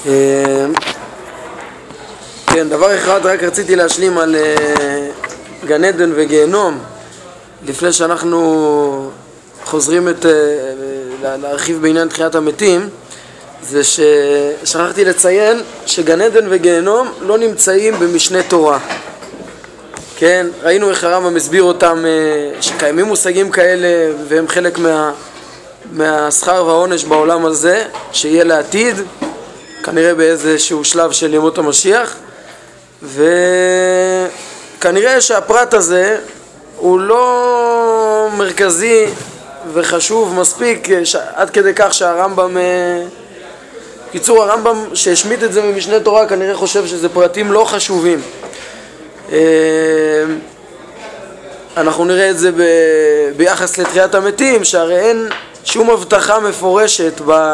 כן, דבר אחד רק רציתי להשלים על גן עדן וגיהנום לפני שאנחנו חוזרים להרחיב בעניין תחיית המתים. זה ששכחתי לציין שגן עדן וגיהנום לא נמצאים במשנה תורה. כן, ראינו איך הרמב"ם מסביר אותם, שקיימים מושגים כאלה והם חלק מהשכר והעונש בעולם הזה שיהיה לעתיד, כנראה באיזשהו שלב של ימות המשיח, וכנראה שהפרט הזה הוא לא מרכזי וחשוב מספיק עד כדי כך שהרמב"ם, קיצור הרמב"ם שהשמיט את זה ממשנה תורה כנראה חושב שזה פרטים לא חשובים. אנחנו נראה את זה ביחס לתחיית המתים, שהרי אין שום הבטחה מפורשת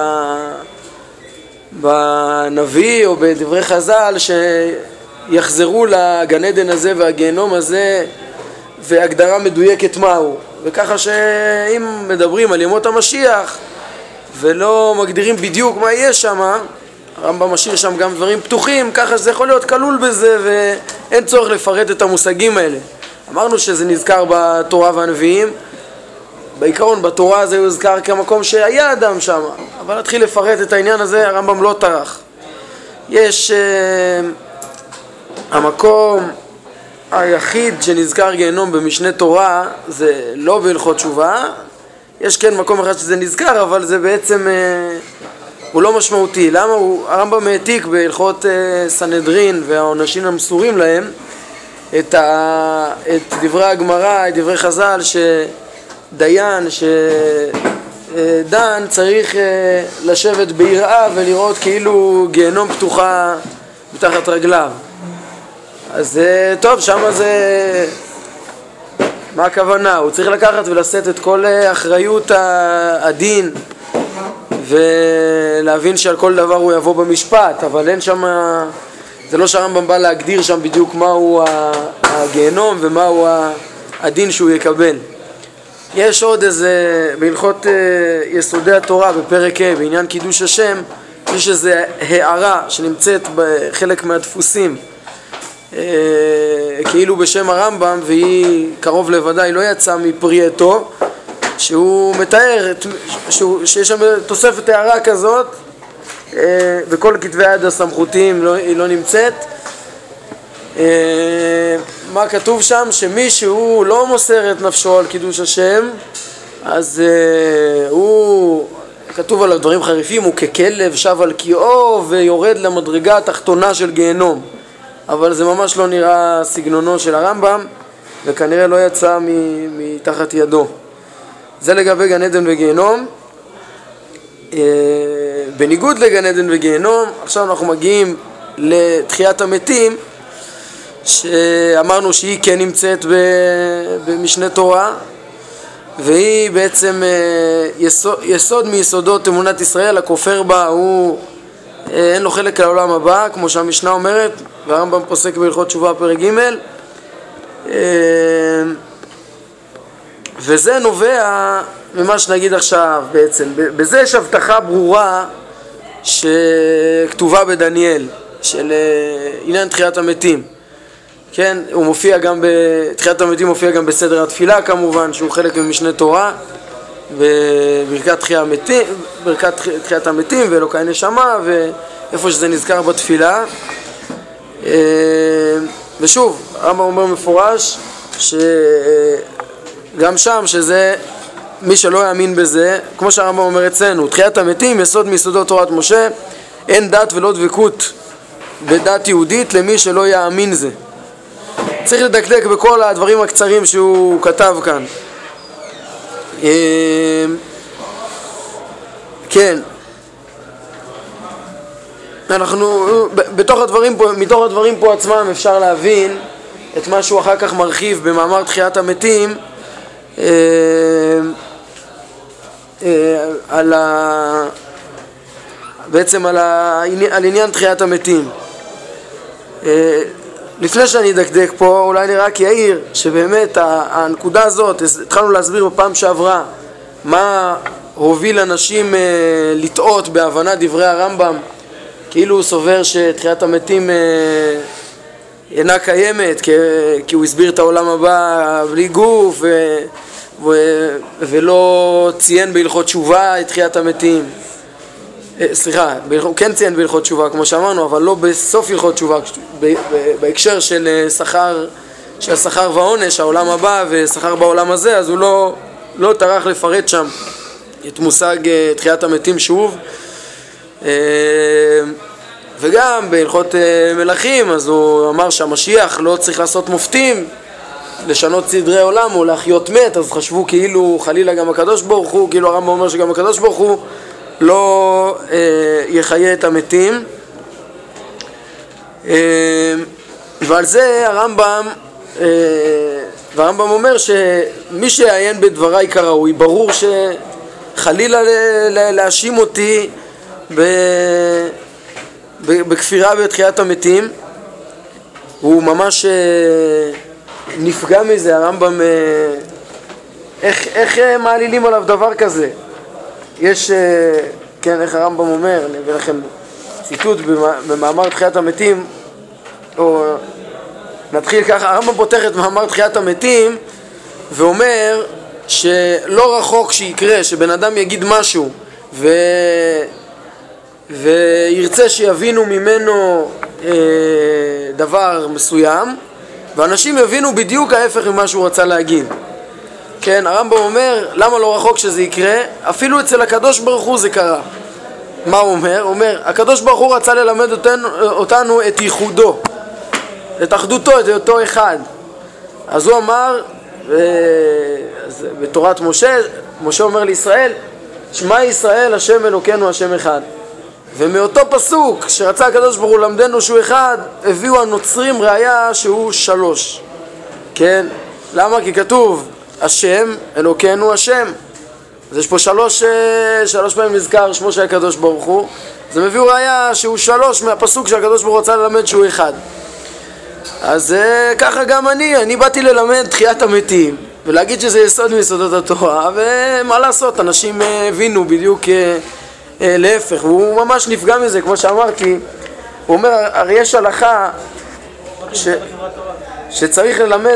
בנביא או בדברי חז"ל שיחזרו לגן עדן הזה והגיהנום הזה והגדרה מדויקת מהו, וככה שאם מדברים על ימות המשיח ולא מגדירים בדיוק מה יהיה שם, הרמב"ם משאיר שם גם דברים פתוחים, ככה שזה יכול להיות כלול בזה ואין צורך לפרט את המושגים האלה. אמרנו שזה נזכר בתורה והנביאים, בעיקרון בתורה זה יוזכר כמקום שהיה אדם שם, אבל להתחיל לפרט את העניין הזה הרמב"ם לא טרח. יש המקום היחיד שנזכר גיהנום במשנה תורה זה לא בהלכות תשובה, יש כן מקום אחד שזה נזכר אבל זה בעצם הוא לא משמעותי. למה? הרמב"ם העתיק בהלכות סנהדרין והעונשים המסורים להם את דברי הגמרא, את דברי חז"ל שדיין שדן צריך לשבת ביראה ולראות כאילו גיהנום פתוחה מתחת רגליו. אז טוב, שמה זה מה הכוונה? הוא צריך לקחת ולשאת את כל אחריות הדין ולהבין שעל כל דבר הוא יבוא במשפט, אבל אין שם, זה לא שהרמב"ם בא להגדיר שם בדיוק מהו הגיהנום ומהו הדין שהוא יקבל. יש עוד איזה, בהלכות יסודי התורה בפרק ה' בעניין קידוש השם, יש איזו הערה שנמצאת בחלק מהדפוסים כאילו בשם הרמב"ם, והיא קרוב לוודאי לא יצאה מפרי עטו, שהוא מתאר שיש שם תוספת הערה כזאת, וכל כתבי היד הסמכותיים היא לא נמצאת. מה כתוב שם? שמי שהוא לא מוסר את נפשו על קידוש השם, אז הוא כתוב עליו דברים חריפים, הוא ככלב שב על קיאו ויורד למדרגה התחתונה של גיהנום. אבל זה ממש לא נראה סגנונו של הרמב"ם, וכנראה לא יצא מתחת ידו. זה לגבי גן עדן וגיהנום. בניגוד לגן עדן וגיהנום, עכשיו אנחנו מגיעים לתחיית המתים, שאמרנו שהיא כן נמצאת במשנה תורה, והיא בעצם יסוד מיסודות אמונת ישראל. הכופר בה הוא אין לו חלק לעולם הבא, כמו שהמשנה אומרת, והרמב"ם פוסק בהלכות תשובה פרק ג'. וזה נובע ממה שנגיד עכשיו בעצם. בזה יש הבטחה ברורה שכתובה בדניאל של עניין תחיית המתים. כן, הוא מופיע גם תחיית המתים מופיע גם בסדר התפילה כמובן, שהוא חלק ממשנה תורה, וברכת תחיית המתים ואלוקי נשמה, ואיפה שזה נזכר בתפילה. ושוב, הרמב"ם אומר מפורש שגם שם שזה מי שלא יאמין בזה, כמו שהרמב"ם אומר אצלנו, תחיית המתים יסוד מיסודות תורת משה, אין דת ולא דבקות בדת יהודית למי שלא יאמין זה. צריך לדקדק בכל הדברים הקצרים שהוא כתב כאן. כן, אנחנו מתוך הדברים פה עצמם אפשר להבין את מה שהוא אחר כך מרחיב במאמר תחיית המתים בעצם על עניין תחיית המתים. לפני שאני אדקדק פה, אולי אני רק יעיר שבאמת הנקודה הזאת, התחלנו להסביר בפעם שעברה מה הוביל אנשים לטעות בהבנת דברי הרמב"ם כאילו הוא סובר שתחיית המתים אינה קיימת, כי הוא הסביר את העולם הבא בלי גוף ולא ציין בהלכות תשובה את תחיית המתים. סליחה, הוא כן ציין בהלכות תשובה כמו שאמרנו, אבל לא בסוף הלכות תשובה, בהקשר של השכר והעונש, העולם הבא ושכר בעולם הזה, אז הוא לא טרח לפרט שם את מושג תחיית המתים שוב. וגם בהלכות מלכים אז הוא אמר שהמשיח לא צריך לעשות מופתים, לשנות סדרי עולם או להחיות מת, אז חשבו כאילו חלילה גם הקדוש ברוך הוא, כאילו הרמב"ם אומר שגם הקדוש ברוך הוא לא יחיה את המתים. ועל זה הרמב"ם אומר שמי שיעיין בדבריי כראוי, ברור שחלילה להאשים אותי בכפירה בתחיית המתים, הוא ממש נפגע מזה. הרמב"ם, איך מעלילים עליו דבר כזה? יש, כן, איך הרמב"ם אומר, אני אביא לכם ציטוט במאמר תחיית המתים, או נתחיל ככה. הרמב"ם פותח את מאמר תחיית המתים ואומר שלא רחוק שיקרה שבן אדם יגיד משהו וירצה שיבינו ממנו דבר מסוים, ואנשים יבינו בדיוק ההפך ממה שהוא רצה להגיד. כן, הרמב"ם אומר, למה לא רחוק שזה יקרה? אפילו אצל הקדוש ברוך הוא זה קרה. מה הוא אומר? הוא אומר, הקדוש ברוך הוא רצה ללמד אותנו את ייחודו, את אחדותו, את אותו אחד. אז הוא אמר, בתורת משה אומר לישראל, שמע ישראל השם אלוקינו השם אחד. ומאותו פסוק שרצה הקדוש ברוך הוא למדנו שהוא אחד, הביאו הנוצרים ראיה שהוא 3. כן? למה? כי כתוב השם אלוקינו השם. אז יש פה 3 פעמים נזכר שמו של הקדוש ברוך הוא. אז הם הביאו ראיה שהוא 3 מהפסוק שהקדוש ברוך הוא רצה ללמד שהוא אחד. אז ככה גם אני באתי ללמד תחיית המתים ולהגיד שזה יסוד מיסודות התורה, ומה לעשות, אנשים הבינו בדיוק להפך, והוא ממש נפגע מזה. כמו שאמרתי, הוא אומר, הרי יש הלכה שצריך ללמד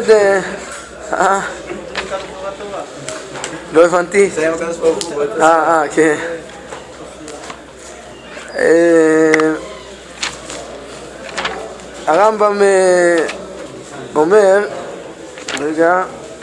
לא הבנתי. כן. הרמב"ם אומר, רגע,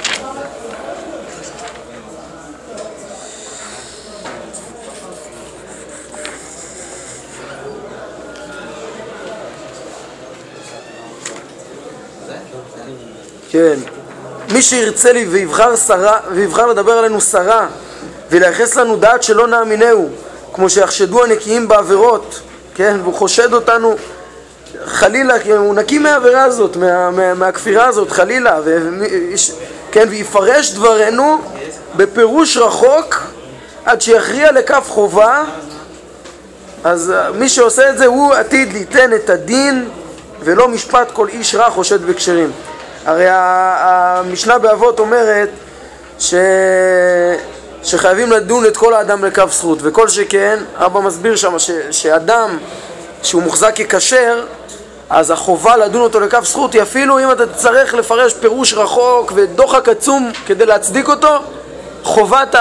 כן, מי שירצה לי ויבחר לדבר עלינו שרה ולייחס לנו דעת שלא נאמינהו, כמו שיחשדו הנקיים בעבירות, כן, והוא חושד אותנו חלילה, הוא נקי מהעבירה הזאת, מהכפירה הזאת, חלילה, כן, ויפרש דברנו בפירוש רחוק עד שיכריע לכף חובה. אז מי שעושה את זה הוא עתיד ליתן את הדין ולא משפט כל איש רע חושד בקשרים. הרי המשנה באבות אומרת שחייבים לדון את כל האדם לכף זכות, וכל שכן, אבא מסביר שם שאדם שהוא מוחזק ככשר, אז החובה לדון אותו לכף זכות היא אפילו אם אתה צריך לפרש פירוש רחוק ודוחק עצום כדי להצדיק אותו, חובת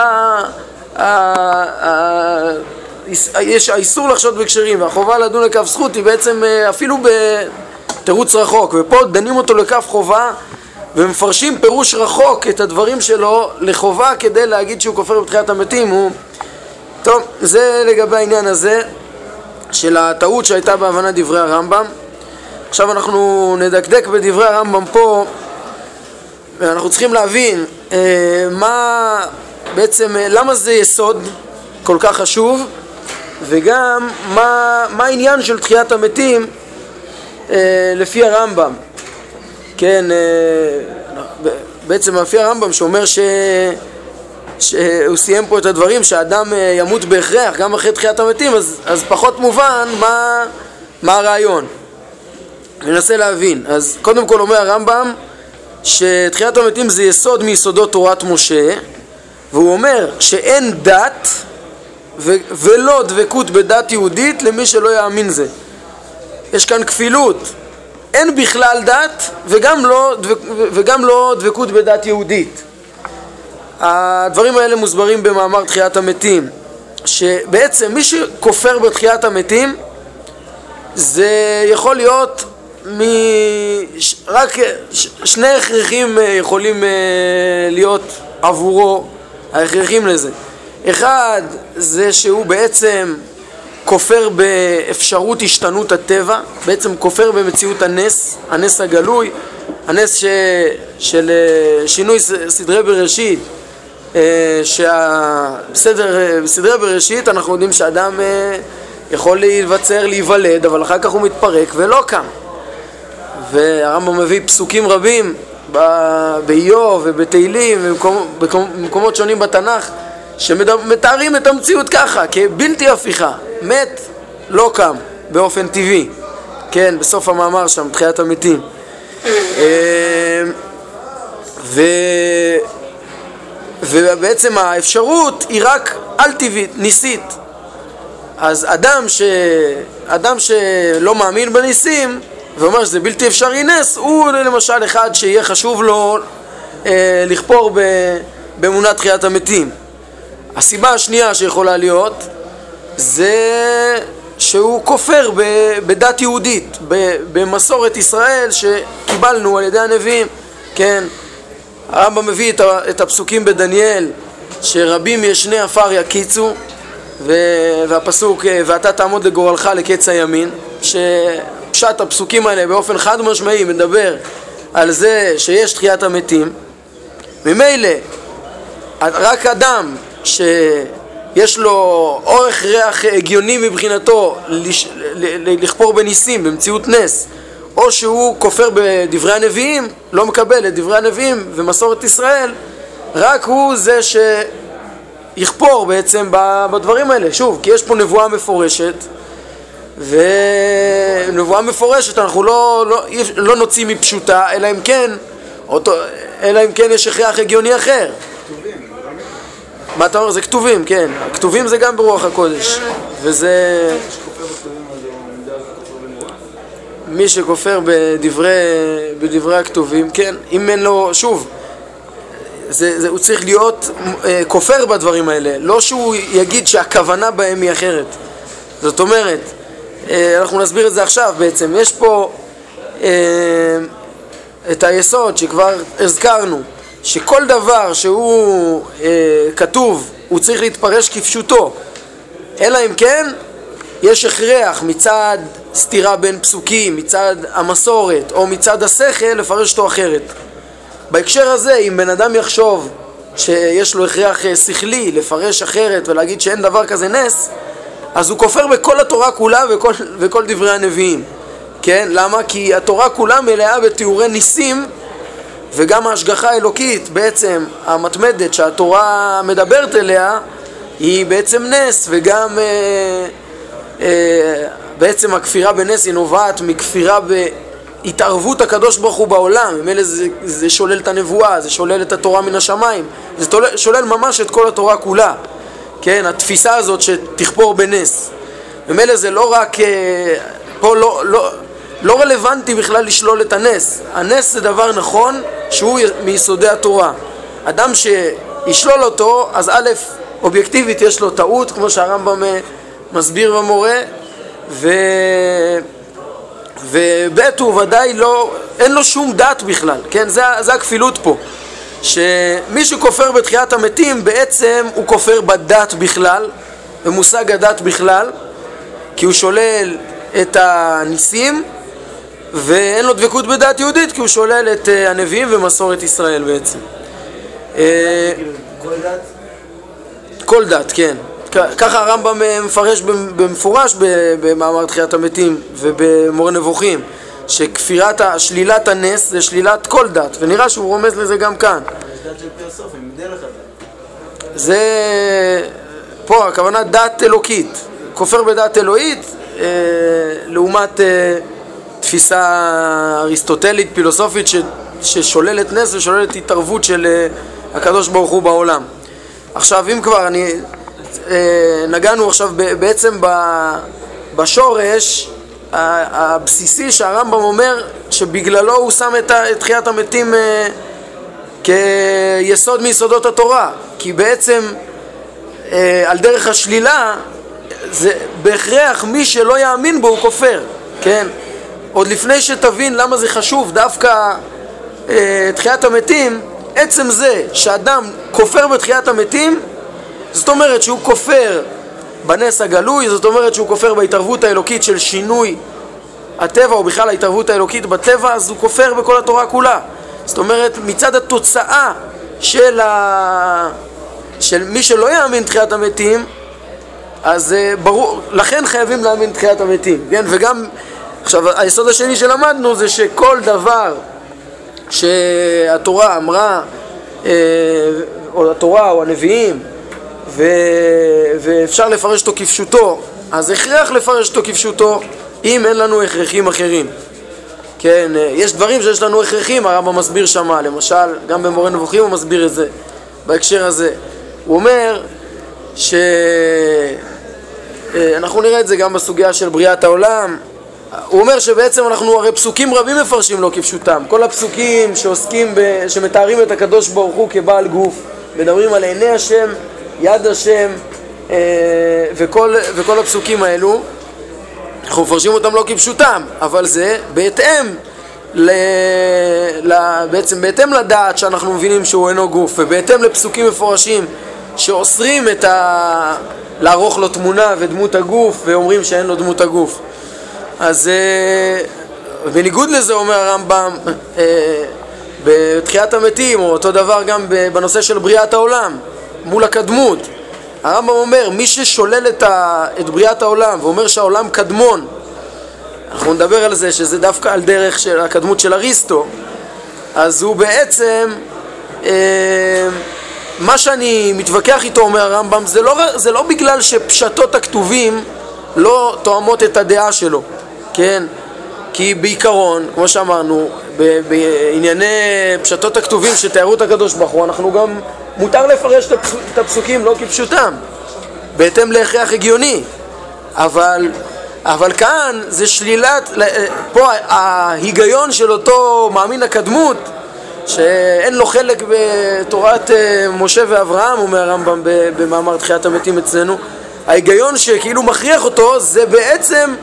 יש האיסור לחשוד בקשרים, והחובה לדון לכף זכות היא בעצם אפילו בתירוץ רחוק, ופה דנים אותו לכף חובה ומפרשים פירוש רחוק את הדברים שלו לחובה כדי להגיד שהוא כופר בתחיית המתים. טוב, זה לגבי העניין הזה של הטעות שהייתה בהבנת דברי הרמב"ם. עכשיו אנחנו נדקדק בדברי הרמב"ם פה, ואנחנו צריכים להבין מה בעצם, למה זה יסוד כל כך חשוב, וגם מה העניין של תחיית המתים לפי הרמב"ם. כן, בעצם לפי הרמב"ם שאומר שהוא סיים פה את הדברים שהאדם ימות בהכרח גם אחרי תחיית המתים, אז פחות מובן מה הרעיון. ננסה להבין. אז קודם כל אומר הרמב"ם שתחיית המתים זה יסוד מיסודות תורת משה, והוא אומר שאין דת ולא דבקות בדת יהודית למי שלא יאמין זה. יש כאן כפילות, אין בכלל דת וגם לא דבקות בדת יהודית. הדברים האלה מוסברים במאמר תחיית המתים, שבעצם מי שכופר בתחיית המתים זה יכול להיות רק שני הכרחים יכולים להיות עבורו, ההכרחים לזה. אחד זה שהוא בעצם כופר באפשרות השתנות הטבע, בעצם כופר במציאות הנס הגלוי, הנס של שינוי סדרי בראשית, בסדרי בראשית אנחנו יודעים שאדם יכול להיווצר, להיוולד, אבל אחר כך הוא מתפרק ולא קם. והרמב"ם מביא פסוקים רבים באיוב ובתהילים ובמקומות שונים בתנ"ך שמתארים את המציאות ככה, כבלתי הפיכה, מת, לא קם, באופן טבעי. כן, בסוף המאמר שם, תחיית המתים. ובעצם האפשרות היא רק על טבעית, ניסית. אז אדם שלא מאמין בניסים ואומר שזה בלתי אפשרי נס, הוא למשל אחד שיהיה חשוב לו לכפור באמונת תחיית המתים. הסיבה השנייה שיכולה להיות זה שהוא כופר בדת יהודית, במסורת ישראל שקיבלנו על ידי הנביאים. כן, הרמב"ם מביא את הפסוקים בדניאל שרבים ישני עפר יקיצו, והפסוק ואתה תעמוד לגורלך לקץ הימין, שפשט הפסוקים האלה באופן חד משמעי מדבר על זה שיש תחיית המתים. ממילא רק אדם שיש לו אורך ריח הגיוני מבחינתו לכפור בניסים במציאות נס, או שהוא כופר בדברי הנביאים, לא מקבל את דברי הנביאים ומסורת ישראל, רק הוא זה שיכפור בעצם בדברים האלה. שוב, כי יש פה נבואה מפורשת, ונבואה מפורשת אנחנו לא נוציא מפשוטה, אלא אם כן יש הכרח הגיוני אחר. מה אתה אומר? זה כתובים, כן. הכתובים זה גם ברוח הקודש. וזה... מי שכופר בדברי הכתובים, כן. אם אין לו... שוב, הוא צריך להיות כופר בדברים האלה. לא שהוא יגיד שהכוונה בהם היא אחרת. זאת אומרת, אנחנו נסביר את זה עכשיו בעצם. יש פה את היסוד שכבר הזכרנו. שכל דבר שהוא כתוב הוא צריך להתפרש כפשוטו, אלא אם כן יש הכרח מצד סתירה בין פסוקים, מצד המסורת או מצד השכל לפרש אותו אחרת. בהקשר הזה, אם בן אדם יחשוב שיש לו הכרח שכלי לפרש אחרת ולהגיד שאין דבר כזה נס, אז הוא כופר בכל התורה כולה וכל דברי הנביאים. כן? למה? כי התורה כולה מלאה בתיאורי ניסים, וגם ההשגחה האלוקית בעצם המתמדת שהתורה מדברת אליה היא בעצם נס, וגם בעצם הכפירה בנס היא נובעת מכפירה בהתערבות הקדוש ברוך הוא בעולם. ממילא זה שולל את הנבואה, זה שולל את התורה מן השמיים, זה שולל ממש את כל התורה כולה. כן, התפיסה הזאת שתכפור בנס, ממילא זה לא רק פה לא רלוונטי בכלל לשלול את הנס. הנס זה דבר נכון שהוא מיסודי התורה. אדם שישלול אותו, אז א', אובייקטיבית יש לו טעות, כמו שהרמב"ם מסביר במורה, וב' הוא ודאי אין לו שום דת בכלל. כן, זה הכפילות פה. שמי שכופר בתחיית המתים בעצם הוא כופר בדת בכלל, במושג הדת בכלל, כי הוא שולל את הניסים, ואין לו דבקות בדת יהודית כי הוא שולל את הנביאים ומסורת ישראל בעצם. כל דת? כל דת, כן. ככה הרמב"ם מפרש במפורש במאמר תחיית המתים ובמורה נבוכים, שלילת הנס זה שלילת כל דת, ונראה שהוא רומז לזה גם כאן. יש דת של תיאוסופים, דרך הדת. זה... פה הכוונה דת אלוקית, כופר בדת אלוהית לעומת תפיסה אריסטוטלית פילוסופית ששוללת נס ושוללת התערבות של הקדוש ברוך הוא בעולם. עכשיו אם כבר נגענו עכשיו בעצם בשורש הבסיסי שהרמב"ם אומר שבגללו הוא שם את תחיית המתים כיסוד מיסודות התורה, כי בעצם על דרך השלילה זה בהכרח מי שלא יאמין בו הוא כופר, כן? עוד לפני שתבין למה זה חשוב דווקא תחיית המתים, עצם זה שאדם כופר בתחיית המתים, זאת אומרת שהוא כופר בנס הגלוי, זאת אומרת שהוא כופר בהתערבות האלוקית של שינוי הטבע, או בכלל ההתערבות האלוקית בטבע, אז הוא כופר בכל התורה כולה. זאת אומרת, מצד התוצאה של מי שלא יאמין תחיית המתים, אז ברור, לכן חייבים להאמין תחיית המתים, כן? וגם, עכשיו, היסוד השני שלמדנו זה שכל דבר שהתורה אמרה, או התורה או הנביאים, ואפשר לפרש אותו כפשוטו, אז הכרח לפרש אותו כפשוטו, אם אין לנו הכרחים אחרים. כן, יש דברים שיש לנו הכרחים, הרמב"ם מסביר שמה, למשל, גם במורה נבוכים הוא מסביר את זה, בהקשר הזה. הוא אומר אנחנו נראה את זה גם בסוגיה של בריאת העולם. הוא אומר שבעצם אנחנו הרי פסוקים רבים מפרשים לו כפשוטם. כל הפסוקים שעוסקים שמתארים את הקדוש ברוך הוא כבעל גוף, מדברים על עיני השם, יד השם, וכל הפסוקים האלו אנחנו מפרשים אותם לא כפשוטם, אבל זה בהתאם בעצם בהתאם לדעת שאנחנו מבינים שהוא אינו גוף, ובהתאם לפסוקים מפורשים שאוסרים לערוך לו תמונה ודמות הגוף ואומרים שאין לו דמות הגוף. אז בניגוד לזה אומר הרמב"ם בתחיית המתים, או אותו דבר גם בנושא של בריאת העולם מול הקדמות, הרמב"ם אומר מי ששולל את בריאת העולם ואומר שהעולם קדמון, אנחנו נדבר על זה שזה דווקא על דרך של הקדמות של אריסטו, אז הוא בעצם מה שאני מתווכח איתו, אומר הרמב"ם, זה לא בגלל שפשטות הכתובים לא תואמות את הדעה שלו, כן? כי בעיקרון, כמו שאמרנו, בענייני פשטות הכתובים שתיארו את הקדוש ברוך הוא, אנחנו גם מותר לפרש את הפסוקים לא כפשוטם, בהתאם להכרח הגיוני, אבל כאן זה שלילת, פה ההיגיון של אותו מאמין הקדמות, שאין לו חלק בתורת משה ואברהם, אומר הרמב"ם במאמר תחיית המתים אצלנו, ההיגיון שכאילו מכריח אותו זה בעצם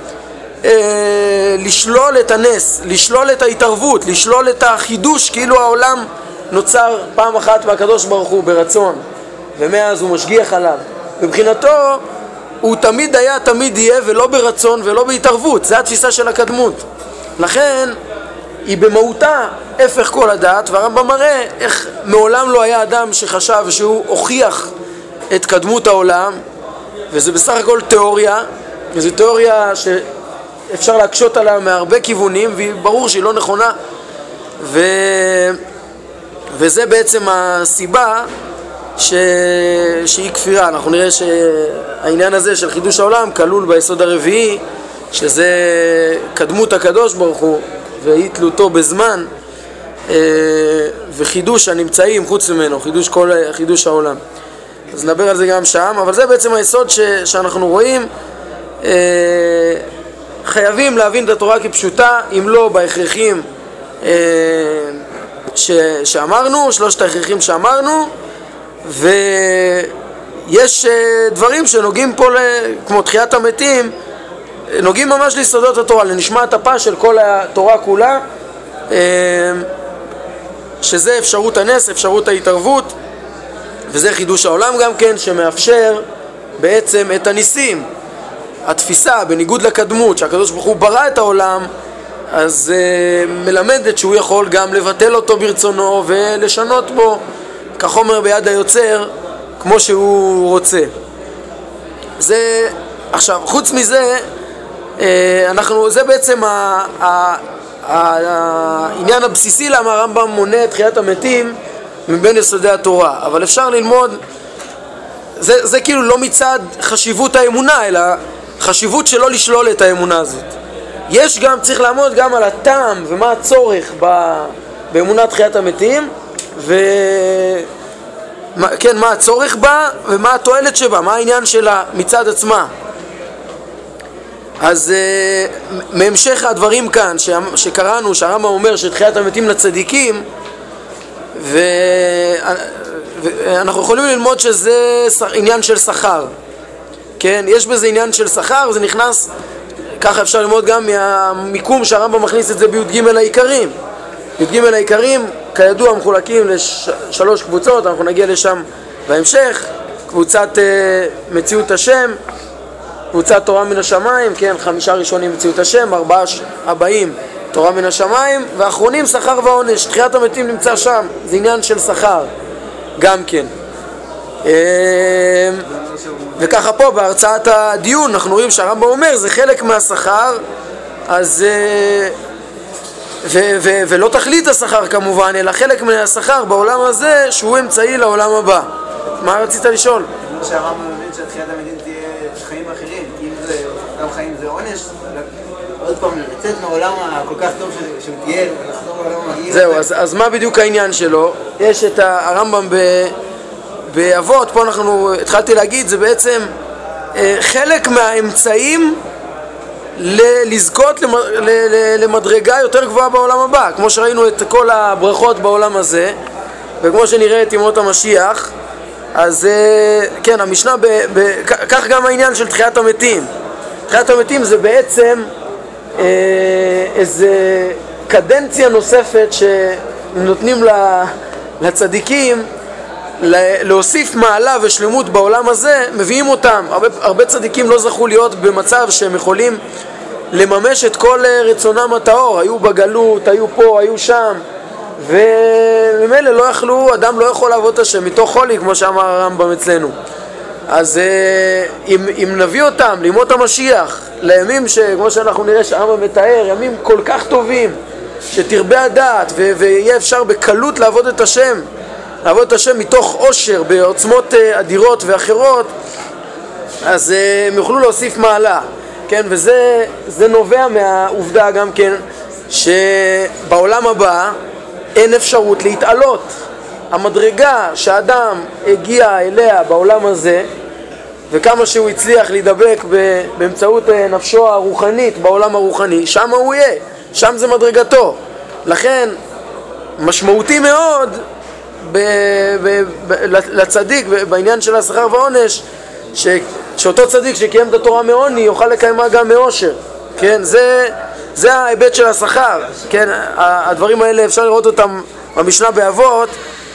לשלול את הנס, לשלול את ההתערבות, לשלול את החידוש, כאילו העולם נוצר פעם אחת מהקדוש ברוך הוא ברצון, ומאז הוא משגיח עליו. מבחינתו הוא תמיד היה, תמיד יהיה, ולא ברצון ולא בהתערבות. זה התפיסה של הקדמות. לכן היא במהותה הפך כל הדעת, והרמב"ם מראה איך מעולם לא היה אדם שחשב שהוא הוכיח את קדמות העולם, וזה בסך הכל תיאוריה, וזו תיאוריה שאפשר להקשות עליה מהרבה כיוונים, והיא ברור שהיא לא נכונה, וזה בעצם הסיבה שהיא כפירה. אנחנו נראה שהעניין הזה של חידוש העולם כלול ביסוד הרביעי, שזה קדמות הקדוש ברוך הוא והיא תלותו בזמן, וחידוש הנמצאים חוץ ממנו, חידוש העולם. אז נדבר על זה גם שם, אבל זה בעצם היסוד שאנחנו רואים. חייבים להבין את התורה כפשוטה, אם לא בהכרחים שאמרנו, שלושת ההכרחים שאמרנו, ויש דברים שנוגעים פה כמו תחיית המתים, נוגעים ממש ליסודות התורה, לנשמת אפה של כל התורה כולה, שזה אפשרות הנס, אפשרות ההתערבות, וזה חידוש העולם גם כן, שמאפשר בעצם את הניסים. התפיסה, בניגוד לקדמות, שהקדוש ברוך הוא ברא את העולם, אז מלמדת שהוא יכול גם לבטל אותו ברצונו ולשנות בו כחומר ביד היוצר כמו שהוא רוצה. זה, עכשיו, חוץ מזה, זה בעצם העניין הבסיסי למה הרמב"ם מונה את תחיית המתים מבין יסודי התורה. אבל אפשר ללמוד, זה כאילו לא מצד חשיבות האמונה, אלא חשיבות שלא לשלול את האמונה הזאת. יש גם, צריך לעמוד גם על הטעם ומה הצורך באמונת תחיית המתים, כן, מה הצורך בה ומה התועלת שבה, מה העניין שלה מצד עצמה. אז מהמשך הדברים כאן שקראנו, שהרמב"ם אומר שתחיית המתים לצדיקים, ואנחנו יכולים ללמוד שזה עניין של שכר, כן? יש בזה עניין של שכר, זה נכנס, ככה אפשר ללמוד גם מהמיקום שהרמב"ם מכניס את זה בי"ג העיקרים. י"ג העיקרים כידוע מחולקים לשלוש קבוצות, אנחנו נגיע לשם בהמשך. קבוצת מציאות השם, קבוצת תורה מן השמיים, כן, 5 ראשונים מציאות השם, 4 הבאים תורה מן השמיים, ואחרונים שכר ועונש. תחיית המתים נמצא שם, זה עניין של שכר גם כן. וככה פה בהרצאת הדיון אנחנו רואים שהרמב"ם אומר זה חלק מהשכר, אז ולא תכלית השכר כמובן, אלא חלק מהשכר בעולם הזה שהוא אמצעי לעולם הבא. מה רצית לשאול? שהרמב"ם מבין שתחיית המתים תהיה חיים אחרים, אם זה אותם חיים זה עונש, עוד פעם לצאת מהעולם הכל כך טוב שהוא תהיה ולחזור לעולם המגיע. זהו, אז מה בדיוק העניין שלו? יש את הרמב"ם באבות, פה אנחנו התחלתי להגיד, זה בעצם חלק מהאמצעים לזכות למדרגה יותר גבוהה בעולם הבא, כמו שראינו את כל הברכות בעולם הזה, וכמו שנראה את ימות המשיח. אז כן, המשנה, כך גם העניין של תחיית המתים. תחיית המתים זה בעצם איזה קדנציה נוספת שנותנים לצדיקים להוסיף מעלה ושלמות בעולם הזה, מביאים אותם. הרבה צדיקים לא זכו להיות במצב שהם יכולים לממש את כל רצונם הטהור, היו בגלות, היו פה, היו שם, וממילא לא יכלו, אדם לא יכול לעבוד את השם מתוך חולי, כמו שאמר הרמב"ם אצלנו. אז אם נביא אותם לימות המשיח, לימים שכמו שאנחנו נראה שהרמב"ם מתאר, ימים כל כך טובים, שתרבה הדעת ויהיה אפשר בקלות לעבוד את השם, לעבוד את השם מתוך עושר בעוצמות אדירות ואחרות, אז הם יוכלו להוסיף מעלה, כן? וזה נובע מהעובדה גם כן שבעולם הבא אין אפשרות להתעלות. המדרגה שהאדם הגיע אליה בעולם הזה, וכמה שהוא הצליח להידבק באמצעות נפשו הרוחנית בעולם הרוחני, שם הוא יהיה, שם זה מדרגתו. לכן משמעותי מאוד לצדיק בעניין של השכר והעונש, שאותו צדיק שקיים את התורה מעוני יוכל לקיימה גם מעושר, כן? זה ההיבט של השכר, כן? הדברים האלה אפשר לראות אותם במשנה באבות,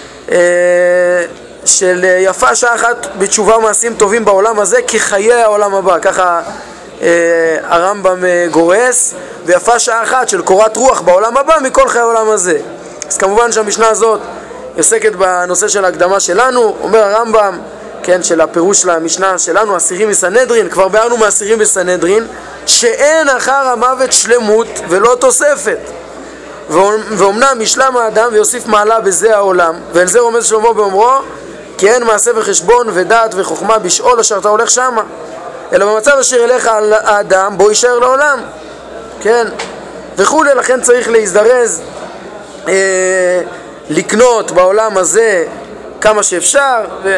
של יפה שעה אחת בתשובה מעשים טובים בעולם הזה כחיי העולם הבא, ככה הרמב"ם גורס, ויפה שעה אחת של קורת רוח בעולם הבא מכל חיי העולם הזה. אז כמובן שהמשנה הזאת עוסקת בנושא של ההקדמה שלנו. אומר הרמב"ם, כן, של הפירוש של המשנה שלנו, אסירים בסנהדרין, כבר ביארנו מאסירים בסנהדרין, שאין אחר המוות שלמות ולא תוספת, ואומנם ישלם האדם ויוסיף מעלה בזה העולם, ואל זה רומז שלמה באומרו, כי אין מעשה וחשבון ודעת וחוכמה בשאול אשר אתה הולך שמה, אלא במצב אשר ילך האדם בו יישאר לעולם, כן, וכו'. לכן צריך להזדרז לקנות בעולם הזה כמה שאפשר,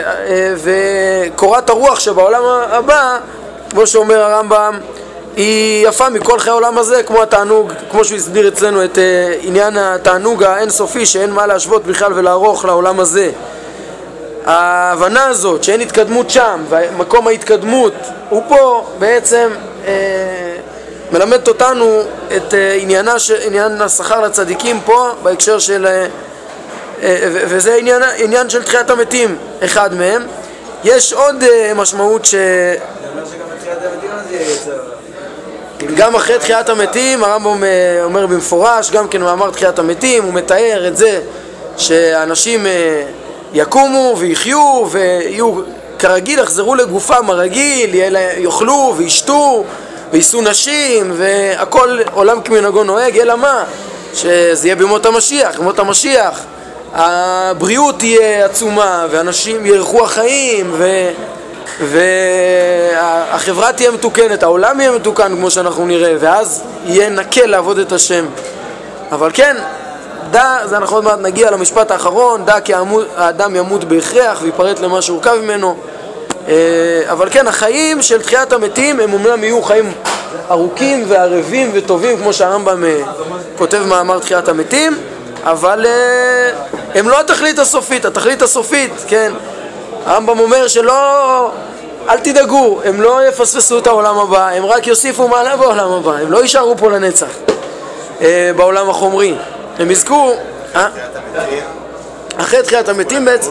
וקורת הרוח שבעולם הבא, כמו שאומר הרמב"ם, היא יפה מכל חיי העולם הזה, כמו התענוג, כמו שהוא הסביר אצלנו את עניין התענוג האינסופי שאין מה להשוות בכלל ולערוך לעולם הזה. ההבנה הזאת שאין התקדמות שם ומקום ההתקדמות הוא פה, בעצם מלמדת אותנו את עניין השכר לצדיקים פה בהקשר של, וזה עניין של תחיית המתים, אחד מהם. יש עוד משמעות זה אומר שגם בתחיית המתים הזה יהיה יצר. גם אחרי תחיית המתים, הרמב"ם אומר במפורש, גם כן מאמר תחיית המתים, הוא מתאר את זה שאנשים יקומו ויחיו ויהיו כרגיל, יחזרו לגופם הרגיל, יאכלו וישתו ויישאו נשים והכל עולם כמנהגו נוהג, אלא מה? שזה יהיה בימות המשיח. בימות המשיח הבריאות תהיה עצומה ואנשים יארכו החיים והחברה תהיה מתוקנת, העולם יהיה מתוקן כמו שאנחנו נראה, ואז יהיה נקל לעבוד את השם. אבל כן, זה אנחנו עוד מעט נגיע למשפט האחרון, כי האדם ימות בהכרח ויפרט למה שהורכב ממנו. אבל כן, החיים של תחיית המתים הם אומנם יהיו חיים ארוכים וערבים וטובים, כמו שהרמב"ם כותב מאמר תחיית המתים, אבל הם לא התכלית הסופית. התכלית הסופית, כן, הרמב"ם אומר שלא, אל תדאגו, הם לא יפספסו את העולם הבא, הם רק יוסיפו מעלה בעולם הבא, הם לא יישארו פה לנצח בעולם החומרי, הם יזכו אחרי תחיית המתים בעצם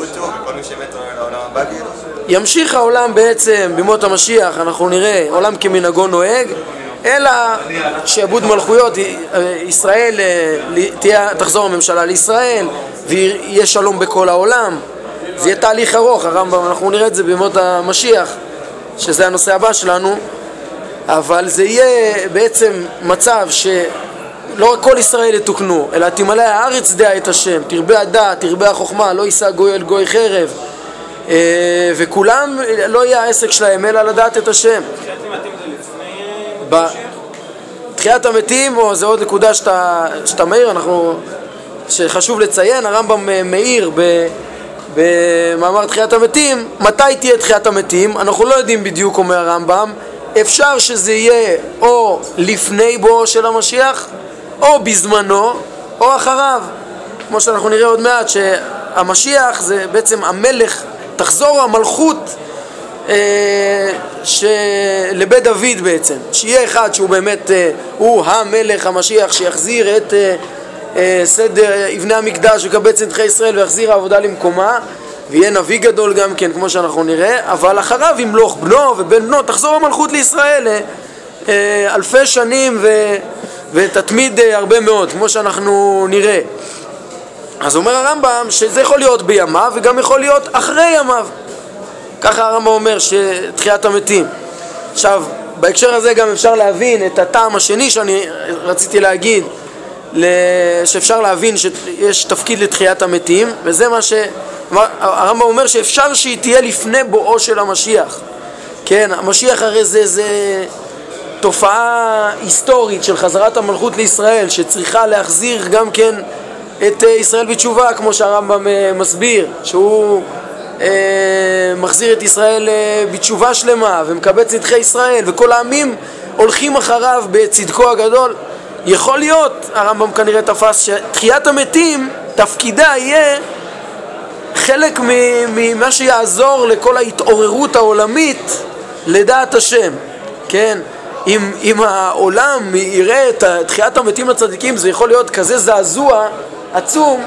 ימשיך העולם בעצם במות המשיח. אנחנו נראה עולם כמנהגו נוהג, אלא שעבוד מלכויות, ישראל תחזור הממשלה לישראל ויהיה שלום בכל העולם. זה יהיה תהליך ארוך, הרמב"ם, אנחנו נראה את זה במות המשיח, שזה הנושא הבא שלנו, אבל זה יהיה בעצם מצב שלא רק כל ישראל יתוקנו, אלא תמלא הארץ דעה את השם, תרבה הדעת, תרבה החוכמה, לא יישא גוי אל גוי חרב, וכולם לא יהיה העסק שלהם אלא לדעת את השם. תחיית המתים זה לפני תחיית המתים, או זה עוד נקודה שאתה מעיר, שחשוב לציין, הרמב"ם מעיר במאמר תחיית המתים, מתי תהיה תחיית המתים? אנחנו לא יודעים בדיוק, אומר הרמב"ם, אפשר שזה יהיה או לפני בואו של המשיח, או בזמנו, או אחריו. כמו שאנחנו נראה עוד מעט, שהמשיח זה בעצם המלך, תחזור המלכות לבית דוד בעצם, שיהיה אחד שהוא באמת, הוא המלך המשיח שיחזיר את סדר יבנה המקדש וקבץ נדחי ישראל ויחזיר העבודה למקומה, ויהיה נביא גדול גם כן כמו שאנחנו נראה, אבל אחריו ימלוך בנו ובן בנו, תחזור המלכות לישראל אלפי שנים ותתמיד הרבה מאוד כמו שאנחנו נראה. אז אומר הרמב"ם שזה יכול להיות בימיו וגם יכול להיות אחרי ימיו, ככה הרמב"ם אומר שתחיית המתים. עכשיו בהקשר הזה גם אפשר להבין את הטעם השני שאני רציתי להגיד, שאפשר להבין שיש תפקיד לתחיית המתים, וזה מה שהרמב"ם אומר, שאפשר שהיא תהיה לפני בואו של המשיח. כן, המשיח הרי זה תופעה היסטורית של חזרת המלכות לישראל, שצריכה להחזיר גם כן את ישראל בתשובה, כמו שהרמב"ם מסביר, שהוא מחזיר את ישראל בתשובה שלמה ומקבץ נדחי ישראל, וכל העמים הולכים אחריו בצדקו הגדול. יכול להיות, הרמב"ם כנראה תפס, שתחיית המתים תפקידה יהיה חלק ממה שיעזור לכל ההתעוררות העולמית לדעת השם. כן, אם העולם יראה את תחיית המתים הצדיקים, זה יכול להיות כזה זעזוע עצום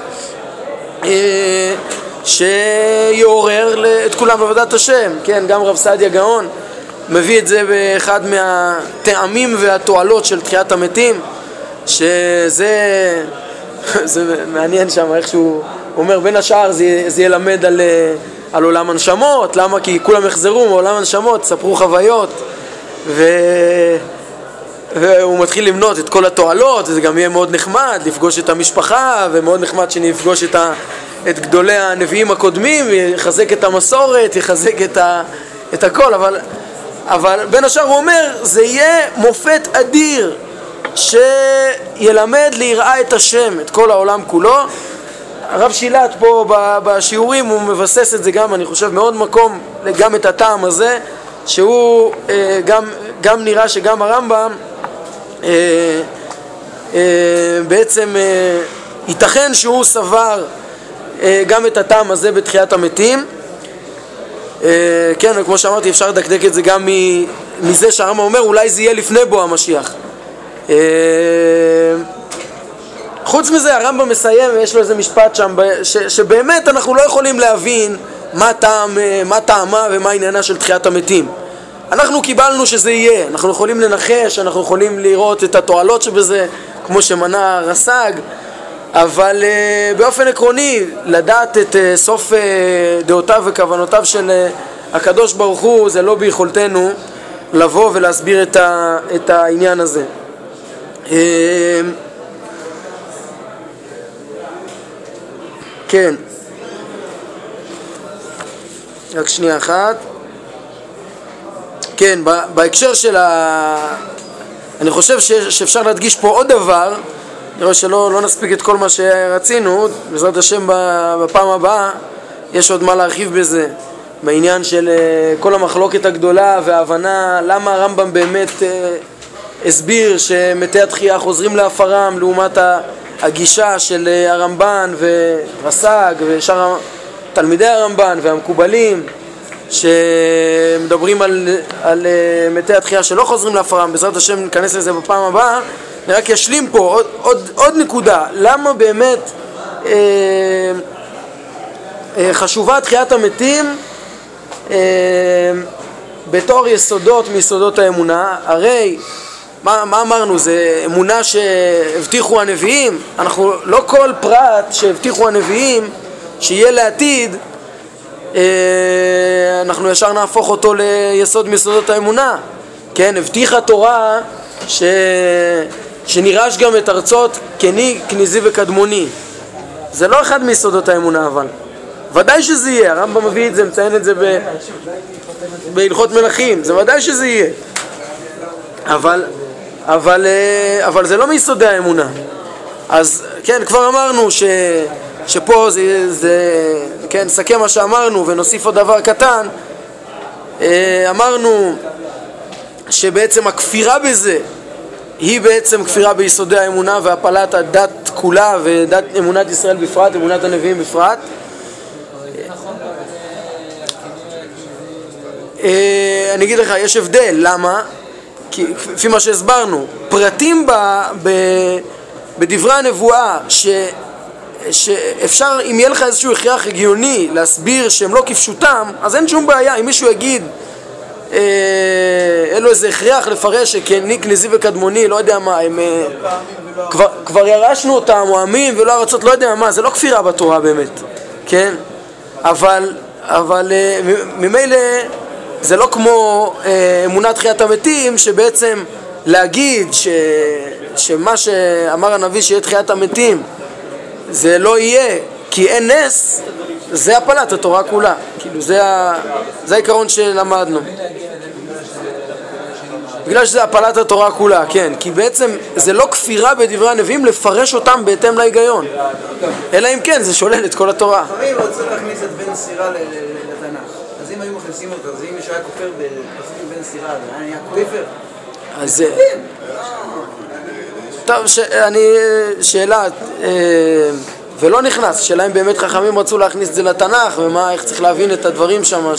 שיעורר את כולם לעבודת השם. כן, גם רב סעדיה גאון מביא את זה באחד מהטעמים והתועלות של תחיית המתים, שזה מעניין שם איך שהוא אומר, בין השאר זה ילמד על עולם הנשמות. למה? כי כולם יחזרו מעולם הנשמות, ספרו חוויות, והוא מתחיל למנות את כל התועלות. זה גם יהיה מאוד נחמד לפגוש את המשפחה, ומאוד נחמד שנפגוש את גדולי הנביאים הקודמים, יחזק את המסורת, יחזק את הכל. אבל בין השאר הוא אומר, זה יהיה מופת אדיר שילמד ליראה את השם, את כל העולם כולו. הרב שילת פה בשיעורים הוא מבסס את זה גם, אני חושב, מאוד מקום, גם את הטעם הזה, שהוא גם נראה שגם הרמב"ם בעצם ייתכן שהוא סבר גם את הטעם הזה בתחיית המתים. כן, כמו שאמרתי, אפשר לדקדק את זה גם מזה שהרמב"ם אומר אולי זה יהיה לפני בוא המשיח. חוץ מזה הרמב"ם מסיים ויש לו איזה משפט שם שבאמת אנחנו לא יכולים להבין מה טעמה ומה עניינה של תחיית המתים. אנחנו קיבלנו שזה יהיה, אנחנו יכולים לנחש, אנחנו יכולים לראות את התועלות שבזה כמו שמנה רס"ג, אבל באופן עקרוני לדעת את סוף דעותיו וכוונותיו של הקדוש ברוך הוא זה לא ביכולתנו לבוא ולהסביר את העניין הזה. כן, רק שנייה אחת. כן, בהקשר של אני חושב שאפשר להדגיש פה עוד דבר. אני רואה שלא נספיק את כל מה שרצינו, בעזרת השם בפעם הבאה יש עוד מה להרחיב בזה, בעניין של כל המחלוקת הגדולה וההבנה למה הרמב"ם באמת הסביר שמתי התחייה חוזרים להפרם לעומת הגישה של הרמב"ן ורס"ג ושאר תלמידי הרמב"ן והמקובלים שמדברים על מתי התחייה שלא חוזרים להפרם. בעזרת השם ניכנס לזה בפעם הבאה. אני רק אשלים פה עוד נקודה, למה באמת חשובה תחיית המתים בתור יסודות מיסודות האמונה. הרי מה אמרנו? זה אמונה שהבטיחו הנביאים. אנחנו לא כל פרט שהבטיחו הנביאים שיהיה לעתיד אנחנו ישר נהפוך אותו ליסוד מיסודות האמונה. כן, הבטיחה תורה שנירש גם את ארצות קני, כניזי וקדמוני. זה לא אחד מיסודות האמונה, אבל ודאי שזה יהיה. הרמב"ם מביא את זה, מציין את זה בהלכות מלכים, זה ודאי שזה יהיה. אבל זה לא מיסודי האמונה. אז כן, כבר אמרנו שפה כן, נסכם מה שאמרנו ונוסיף עוד דבר קטן. אמרנו שבעצם הכפירה בזה היא בעצם כפירה ביסודי האמונה והפלת הדת כולה ודת אמונת ישראל בפרט, אמונת הנביאים בפרט. אני אגיד לך, יש הבדל. למה? כי לפי מה שהסברנו, פרטים בדברי הנבואה שאפשר, אם יהיה לך איזשהו הכרח הגיוני להסביר שהם לא כפשוטם, אז אין שום בעיה. אם מישהו יגיד אין לו איזה הכרח לפרש שכני, כניזי וקדמוני, לא יודע מה, הם כבר ירשנו אותם, או עמים ולא ארצות, לא יודע מה, זה לא כפירה בתורה באמת, כן? אבל ממילא זה לא כמו אמונת תחיית המתים, שבעצם להגיד שמה שאמר הנביא שיהיה תחיית המתים זה לא יהיה כי אין נס, זה הפלת התורה כולה. כאילו זה העיקרון שלמדנו, בגלל שזה הפלת התורה כולה, כן, כי בעצם זה לא כפירה בדברי הנביאים לפרש אותם בהתאם להיגיון, אלא אם כן זה שולל את כל התורה. חכמים רצו להכניס את בן סירה לתנ"ך, אז אם היו מכניסים אותו, אז אם מישהו היה כופר בפסוק בן סירה, זה היה כופר? אז טוב, שאלה ולא נכנס, שאלה אם באמת חכמים רצו להכניס את זה לתנ"ך איך צריך להבין את הדברים שם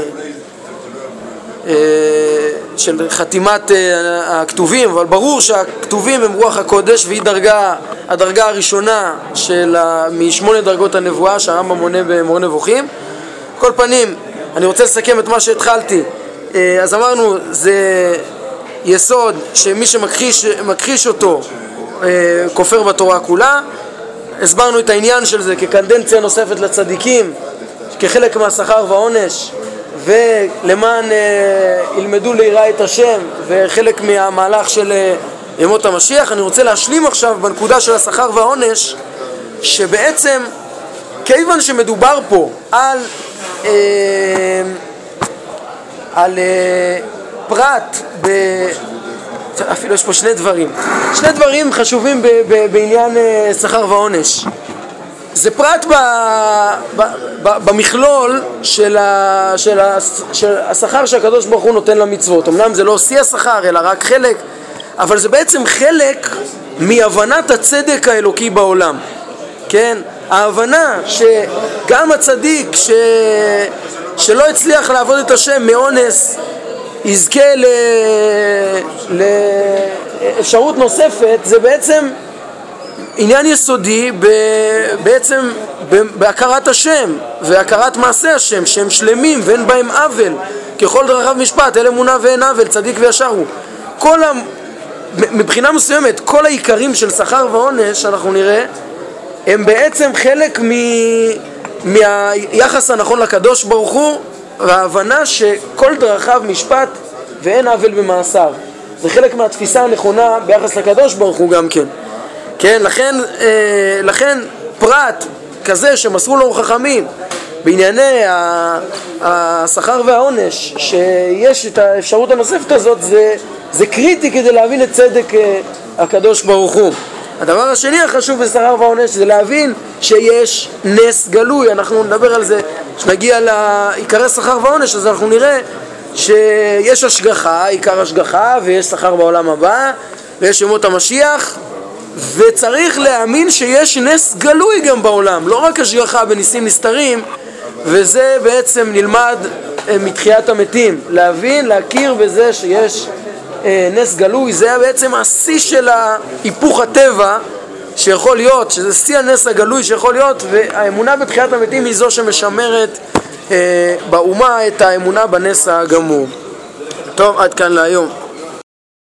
של חתימת הכתובים. אבל ברור שהכתובים הם רוח הקודש, והיא הדרגה הראשונה משמונה דרגות הנבואה שהרמב"ם מונה במורה נבוכים. כל פנים, אני רוצה לסכם את מה שהתחלתי. אז אמרנו, זה יסוד שמי שמכחיש אותו כופר בתורה כולה. הסברנו את העניין של זה כקנדנציה נוספת לצדיקים, כחלק מהשכר והעונש, ולמען ילמדו ליראה את השם, וחלק מהמהלך של ימות המשיח. אני רוצה להשלים עכשיו בנקודה של השכר והעונש, שבעצם כיוון שמדובר פה על פרט אפילו יש פה שני דברים חשובים בעניין שכר ועונש. זה פרט במכלול של השכר שהקדוש ברוך הוא נותן למצוות. אמנם זה לא שיא השכר אלא רק חלק, אבל זה בעצם חלק מהבנת הצדק האלוקי בעולם. כן? ההבנה שגם הצדיק שלא הצליח לעבוד את השם מאונס יזכה לאפשרות נוספת, זה בעצם עניין יסודי בעצם בהכרת השם והכרת מעשה השם, שהם שלמים ואין בהם עוול, ככל דרכיו משפט, אל אמונה ואין עוול, צדיק וישר הוא. מבחינה מסוימת כל העיקרים של שכר ועונש אנחנו נראה הם בעצם חלק מהיחס הנכון לקדוש ברוך הוא, וההבנה שכל דרכיו משפט ואין עוול במעשיו. זה חלק מהתפיסה הנכונה ביחס לקדוש ברוך הוא גם כן. כן, לכן פרט כזה שמסרו לו חכמים בענייני השכר והעונש, שיש את האפשרות הנוספת הזאת, זה קריטי כדי להבין את צדק הקדוש ברוך הוא. הדבר השני החשוב בשכר והעונש זה להבין שיש נס גלוי. אנחנו נדבר על זה כשנגיע לעיקרי שכר והעונש, אז אנחנו נראה שיש השגחה, עיקר השגחה, ויש שכר בעולם הבא, ויש ימות המשיח, וצריך להאמין שיש נס גלוי גם בעולם, לא רק השגחה בניסים נסתרים, וזה בעצם נלמד מתחיית המתים, להבין, להכיר בזה שיש נס גלוי. זה בעצם השיא של היפוך הטבע שיכול להיות, שזה שיא הנס הגלוי שיכול להיות, והאמונה בתחיית המתים היא זו שמשמרת באומה את האמונה בנס הגמור. טוב, עד כאן להיום.